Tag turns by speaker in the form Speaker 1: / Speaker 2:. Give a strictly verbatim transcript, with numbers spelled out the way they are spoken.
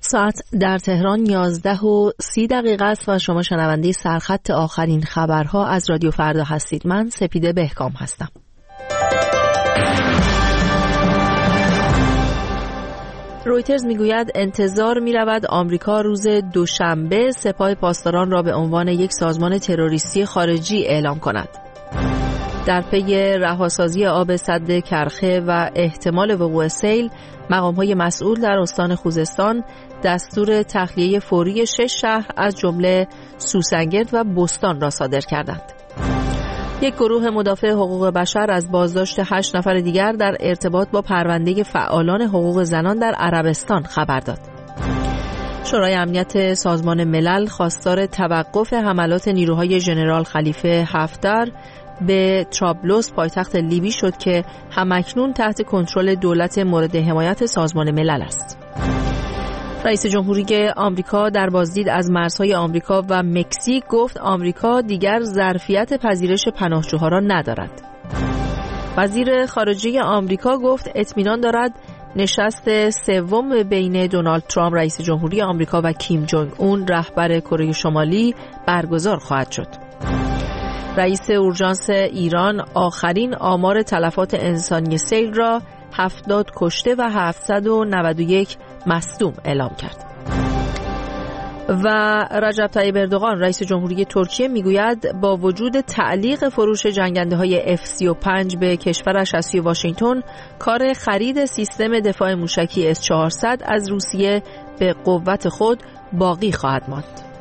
Speaker 1: ساعت در تهران یازده و سی دقیقه است و شما شنونده سرخط آخرین خبرها از رادیو فردا هستید. من سپیده بهکام هستم. رویترز میگوید انتظار میرود آمریکا روز دوشنبه سپاه پاسداران را به عنوان یک سازمان تروریستی خارجی اعلام کند. در پی رهاسازی آب سد کرخه و احتمال وقوع سیل، مقام‌های مسئول در استان خوزستان دستور تخلیه فوری شش شهر از جمله سوسنگرد و بستان را صادر کردند. یک گروه مدافع حقوق بشر از بازداشت هشت نفر دیگر در ارتباط با پرونده فعالان حقوق زنان در عربستان خبر داد. شورای امنیت سازمان ملل خواستار توقف حملات نیروهای ژنرال خلیفه حفتر به طرابلس پایتخت لیبی شد که همکنون تحت کنترل دولت مورد حمایت سازمان ملل است. رئیس جمهوری آمریکا در بازدید از مرزهای آمریکا و مکزیک گفت آمریکا دیگر ظرفیت پذیرش پناهجوها را ندارد. وزیر خارجه آمریکا گفت اطمینان دارد نشست سوم بین دونالد ترامپ رئیس جمهوری آمریکا و کیم جونگ اون رهبر کره شمالی برگزار خواهد شد. رئیس اورژانس ایران آخرین آمار تلفات انسانی سیل را هفتاد کشته و هفتصد و نود و یک مصدوم اعلام کرد. و رجب طیب اردوغان رئیس جمهوری ترکیه میگوید با وجود تعلیق فروش جنگنده های اف سی و پنج به کشورش از سوی واشنگتن، کار خرید سیستم دفاع موشکی اس چهارصد از روسیه به قوت خود باقی خواهد ماند.